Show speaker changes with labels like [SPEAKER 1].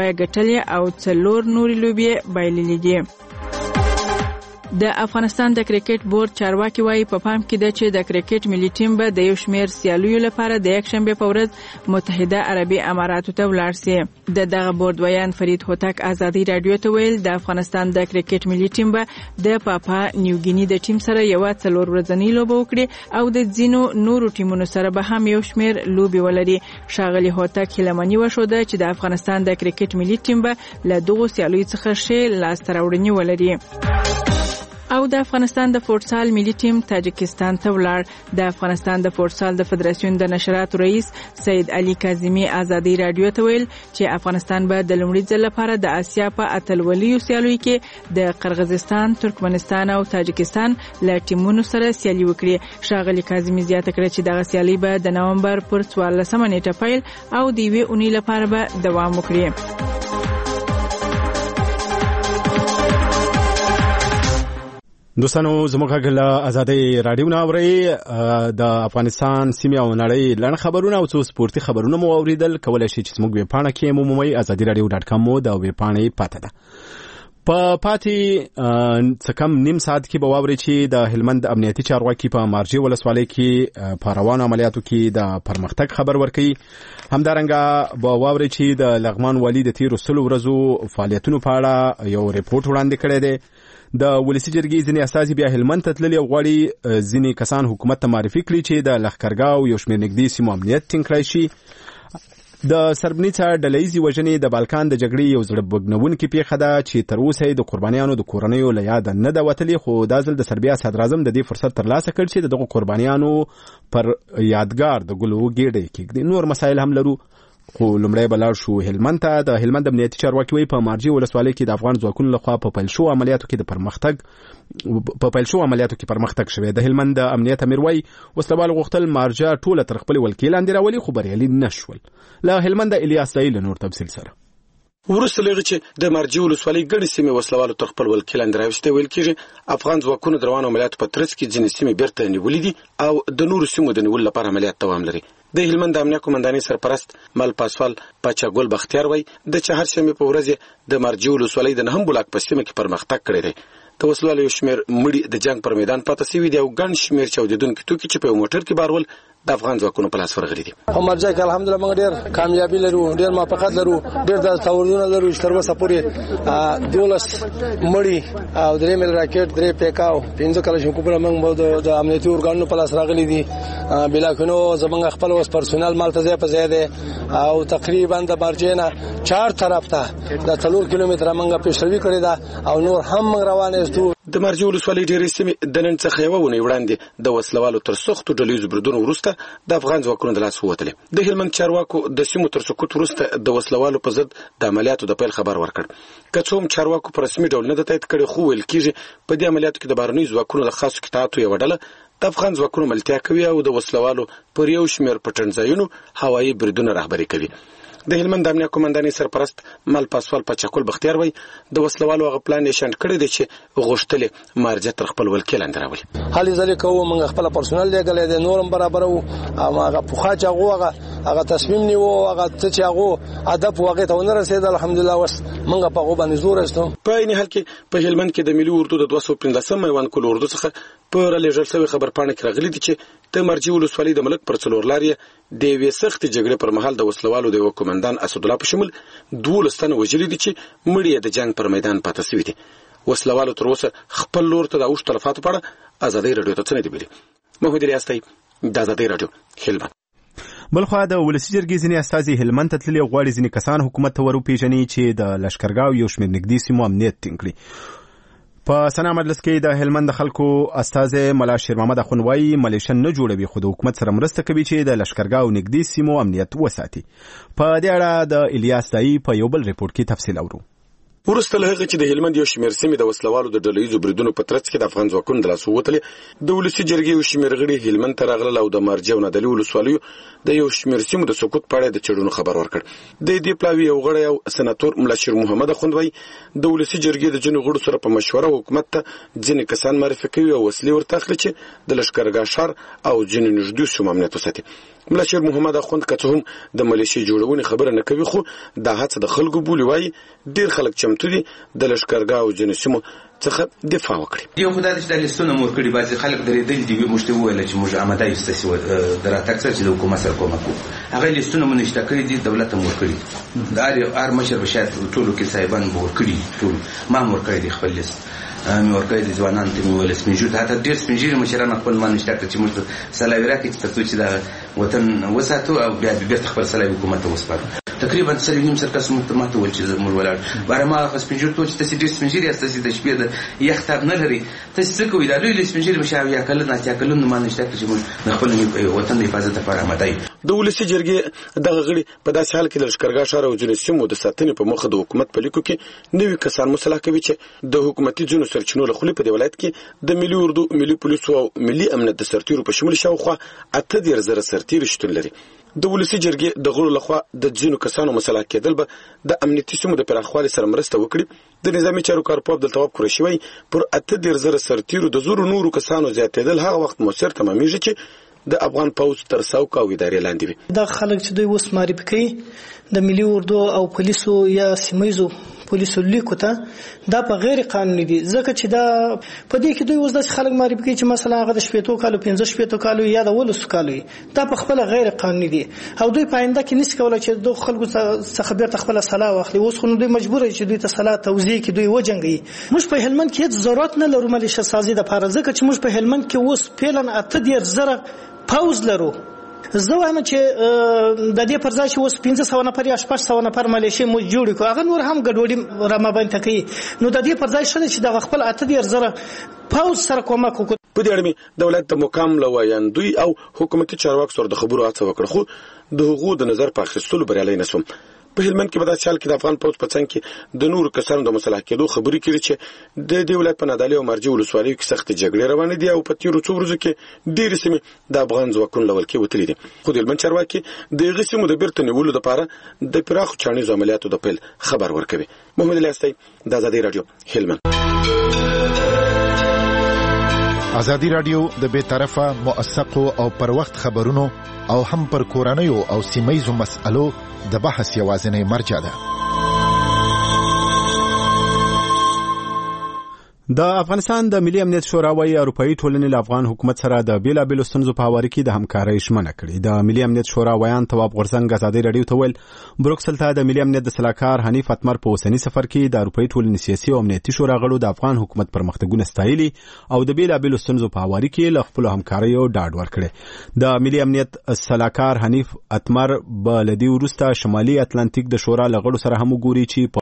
[SPEAKER 1] لوبه ګټلې او 4 نورې لوبې بایللې دي. د افغانستان د کرکټ بورډ چارواکي وايي په پام کې ده چې د کرکټ ملي ټیم به د یو شمېر سیالیو لپاره د یکشنبه په ورځ متحده عربي اماراتو ته ولاړ شي. دغه بورډ ویان فرید هوتک ازادي رادیو ته ویل د افغانستان د کرکټ ملي ټیم به د پاپا نیوګینی د ټیم سره یو 4 ورځنی لوبه وکړي او د ځینو نورو ټیمونو سره به هم یو شمېر لوبې ولري. ښاغلي هوتک هیلهمني وښوده چې د افغانستان د کرکټ ملي ټیم به له دغو سیالیو څخه ښې لاسته راوړنې ولري. او د افغانستان د فوټسال ملي ټیم تاجکستان ته ولاړ. د افغانستان د فوټسال د فدراسیون د نشراتو رئیس سید علي کاظمی ازادي رادیو ته ویل چې افغانستان به د لومړي ځل لپاره د آسیا په اتلولیو سیالیو کې د قرغیزستان، ترکمنستان او تاجکستان له ټیمونو سره سیالي وکړي. ښاغلي کاظمی زیاته کړه چې دغه سیالي به د نومبر پر 14 نیټه پیل او د 1 اونۍ لپاره به دوام وکړي.
[SPEAKER 2] دوستانو زموږ غږ له ازادي رادیو نه اورئ. د افغانستان سیمې او نړۍ لړ خبرونه او څو سپورتي خبرونه مو اوریدل. کولی شئ چې زموږ ویب پاڼه کې مو مومئ azadiradio.com مو د ویب پاڼې پته ده. په پاتې څه کم نیم ساعت کې به واورئ چې د هلمند امنیتي چارواکي په مارجې ولسوالۍ کې په روانو عملیاتو کې د پرمختګ خبر ورکوي. همدارنګه به واورئ چې د لغمان والي د تیرو 100 ورځو فعالیتونو په اړه یو ریپورت وړاندې کړی دی. د ولسی جرګې ځینې استازي بیا هلمند ته تللي او غواړي ځینې کسان حکومت ته معرفي کړي چې د لښکرګاه او یو شمېر نږدې سیمو امنیت ټینګ کړی شي. د سربنیڅه ډلهیزې وژنې د بالکان د جګړې یو زړه بوږنونکې پیښه ده چې تر اوسه د قربانیانو د کورنیو له یاده نه ده وتلې، خو دا ځل د سربیا صدراعظم د دې فرصت ترلاسه کړ چې دغه قربانیانو پر یادګار د ګلو ګېډۍ کېږدي. نور مسایل هم لرو، خو لومړی به لاړ شو هلمند ته. د هلمند امنیتي چارواکي وایي په مارجې ولسوالۍ کې د افغان ځواکونو لخوا په پیل شوو عملیاتو کې پرمختګ شوی. د هلمند د امنیت امیر وایي وسلوال غوښتل مارجه ټوله تر خپل ولکې لاندې راولي، خو بریالي نه شول. له هلمند الیاس زاهي له نور تفصیل سره.
[SPEAKER 3] ورسته لږ چې د مارجې ولسوالۍ ګڼې سیمې وسلوالو تر خپل ولکې لاندې راوستې ویل کېږي افغان ځواکونو د روانو عملیاتو په ترڅ کې ځینې سیمې بیرته نیولې دي او د نورو سیمو د نیولو لپاره عملیات دوام لري. د هلمند امنیه قومندانۍ سرپرست مل پاسوال پاچاګل بختیار وایي د چهارشنبې په ورځ د مارجې ولسوالۍ د 9 بلاک په سیمه کې پرمختګ کړی دی. د وسلوالو یو شمېر مړي د جنگ پر میدان پاتې شوي دي او ګڼ شمېر چاودېدونکي توکي چې په یو موټر کې بارول د افغان ځواکونو په لاس ورغلي دي.
[SPEAKER 4] په مارجه کې الحمدلله موږ ډېر کامیابی لرو، ډېر موافقت لرو، ډېر د تاوردونه لرو چې تر اوسه پورې 12 مړي او 3 مل راکټ 3 پیکاو 15 کلاشینکوفونه موږ د امنیتي اورګانونو په لاس راغلي دي. بلاکونو زمونږ خپل وس پرسونل مالته ځای په ځای دی او تقریبا د مارجې نه 4 طرف ته د 3 کیلومتره موږ پیشروي کړې ده او نور هم موږ روانه یو.
[SPEAKER 3] د مارجې ولسوالۍ ډېرې سیمې د نن څخه یوه اونۍ وړاندې د وسلوالو تر سختو ډلهییزو بریدونو وروسته د افغان ځواکونو د لاس ووتلې. د هلمند چارواکو د سیمو تر سقوط وروسته د وسلوالو په ضد د عملیاتو د پیل خبر ورکړ. که څه هم چارواکو په رسمي ډول نه ده تایید کړی، خو ویل کېږي په دې عملیاتو کې د بهرنیو ځواکونو د خاصو قطعاتو یوه ډله د افغان ځواکونو ملتیا کوي او د وسلوالو پر یو شمېر پټنځایونو هوایي بریدونه رهبري کوي. د هلمند امنیه قومندانۍ سرپرست مل پاسوال پاچاکول بختیار وایي د وسلوالو هغه پلان یې شنډ کړی دی چې غوښتلې مارجه تر خپل ولکې لاندې راولي.
[SPEAKER 4] هلې ځلې کوو موږ خپل پرسونل لېږلی دی، نور هم برابرو. هغه پخوا چې هغه تصمیم نیو، هغه څه چې هغه هدف هغې ته ونه رسېد، الحمدلله اوس موږ په هغو باندې زور ایستو.
[SPEAKER 3] په عین حال کې په هلمند کې د ملي اردو د 215 میوان کلو اردو څخه په رالیږل شوې خبرپاڼه کې راغلي دي چې د مارجې ولسوالۍ د ملک پر څلور لارې د یوې سختې جګړې پر مهال د وسلوالو د یوه قومندان اسدالله په شمول 12 تنه وژلي دي چې مړي یې د جنګ پر میدان پاتې شوي دي. وسلوالو تر اوسه خپل لور ته د اوښ تلفاتو په اړه ازادۍ راډیو ته څه نه دي ویلي. محمد الیاس زاهي، د ازادۍ راډیو، هلمند.
[SPEAKER 2] بلخوا د ولسی جرګې ځینې استازي هلمند ته تللي او غواړي ځینې کسان حکومت ته وروپېژني چې د لښکرګاه یو شمېر نږدې سیمو امنیت ټینګ کړي. په سنا مجلس کې د هلمند د خلکو استازي ملا شیر محمد اخوند وایي ملیشن نه جوړوي، خو د حکومت سره مرسته کوي چې د لښکرګاه او نږدې سیمو امنیت وساتي. په دې اړه د الیاس زاهي په یو بل ریپورت کې تفصیل اورو.
[SPEAKER 3] ورسته له هغه چې د هلمند یو شمېر سیمې د وسلوالو د ډلهییزو بریدونو په ترڅ کې د افغان ځواکونو د لاس ووتلې، د ولسي جرګې یو شمېر غړي هلمند ته راغلل او د مارجې او نادعلي ولسوالیو د یو شمېر سیمو د سقوط په اړه د څېړنو خبر ورکړ. د دې پلاوي یو غړی او سناتور ملا شیر محمد اخوند وایي د ولسي جرګې د ځینو غړو سره په مشوره حکومت ته ځینې کسان معرفي کوي او وسلې ورته اخلي چې د لښکرګاه ښار او ځینو نږدې سیمو امنیت وساتي. ملا شیر محمد اخوند که څه هم د ملیشي جوړونې خبره نه کوي خو دا هڅه د خلکو بولي وایي ډیر خلک چمتو دي د لشکرګاه او ځینو سیمو څخه دفاع وکړي.
[SPEAKER 5] یو خدای دې د لیستونه مور کړي بعضي خلک درېدل دي موږ ته وویل چې موږ آماده یو ستاسو دراتک سره چې د حکومت سره کومک وکړو. هغه لیستونه مونږ نشته کړی دي دولت مور کړي د هر مشر بشاد ټولو کې صاحبان مور کړي ټول ما مور کړی دي خپل لیست مور کړی دي ځوانان ته ویل سپینجو ته ډېر سپینجری مشران خپل مان نشته چې موږ سلاوي راکې چې د وطن وساتو او بیا خپل سلاوي حکومت ته وسپارو. تقریبا 3.5 سر کس متماته ول چې موږ ولاړ بارما سپینجو ته چې تاسو ډېر سپینجری تاسو د شپې د یختاب نه لري تاسو څه کوئ دا لوی سپینجری مشاوي کله نه چې کله نه مان نشته چې موږ خپل وطن د حفاظت لپاره آماده یو.
[SPEAKER 3] د ولسی جرګې دغه غړي په داسې حال کې د لشکرګاه ښار او ځینو سیمو د ساتنې په مخه د حکومت په لیکو کې نوي کسان مصالحه کوي چې د حکومتي ځینو سرچینو له خولې په دې ولایت کې د ملي اردو ملي پولیسو او ملي امنیت د سرتیرو په شمول شاوخوا 8,000 سرتیر شتون لري. د ولسی جرګې د غړو لخوا د ځینو کسانو مصالحه کېدل به د امنیتي سیمو د پراخوالي سره مرسته وکړي. د نظامی چارو کارپوه عبدالتواب قریشي وایي پر 8,000 سرتیرو د زورو نورو کسانو زیاتېدل هغه وخت موثر تمامېږي چې د افغان پوځ تر څوک او ادارې لاندې وي.
[SPEAKER 6] دا خلک چې دوی اوس معرفي کوي د ملي اردو او پولیسو یا سیمایزو پولیسو لیکو ته دا په غیر قانوني دي ځکه چې دا په دې کې دوی اوس د خلک معرفي کوي چې مثلا هغه د 15 کالو 15 کالو یا د 19 کالو دا په خپل غیر قانوني دي او دوی په آینده کې نس کولای چې دوی خلکو څخه بیرته خپل صلاح واخلي. اوس خو دوی مجبور دي چې دوی ته صلاح توزیع کې دوی وجنګي. موږ په هلمند کې هیڅ ضرورت نه لرو ملیشه سازي د لپاره ځکه چې موږ په هلمند کې اوس فعلا 8,000 پاوز لرو. زه وایم چې د دې پر ځای چې اوس 1500 نفر یا 800 نفر ملیشي مو جوړ کړو هغه نور هم ګډوډي را مابین تکي نو د دې پر ځای شته چې د خپل 8,000 پاوز سره کومک وکړو.
[SPEAKER 3] په دې اړه دولت د مقام لویاندوی او حکومتي چارواکو سره د خبرو هڅه وکړه خو د حقوقو د نظر په اخیستلو بریالي نشوم. په هلمند کې په داسې حال کې د افغان پوځ په څنګ کې د نورو کسانو د مصالحه کېدو خبرې کړي چې د دې ولایت په نادالي او مرجع ولسوالیو کې سختې جګړې روانې دي او په تیرو څو ورځو کې ډېرې سیمې د افغان ځواکونو له ولکې وتلې دي. خو د هلمند چارواکي د هغې سیمو د بیرته نیولو لپاره د پراخو چاڼیزو عملیاتو د پیل خبر ورکوي. محمد علي استی د ازادي راډیو هلمند.
[SPEAKER 7] ازادي راډیو د بې طرفه موثقو او پر وخت خبرونو او هم پر کورنیو او سیمایزو مسألو د بحث یوازینی مرجع ده.
[SPEAKER 2] د افغانستان د ملي امنیت شورا وايي اروپאי ټولنې له افغان حکومت سره د بیلابېلو ستونزو په هواري کې د همکارۍ ژمنه کړې. د ملي امنیت شورا ویان تواب غورځنګ ازادي راډیو ته ویل بروکسل ته د ملي امنیت د سلاکار حنیف اتمر په اوسني سفر کې د اروپאי ټولنې سیاسي او امنیتي شورا غړو د افغان حکومت پرمختګونه ستایلي او د بیلابېلو ستونزو په هواري کې له خپل همکاریو ډاډ ورکړي. د ملي امنیت سلاکار حنیف اتمر بلدي ورسته شمالي اتلانتیک د شورا لغړو سره هم وګوري چې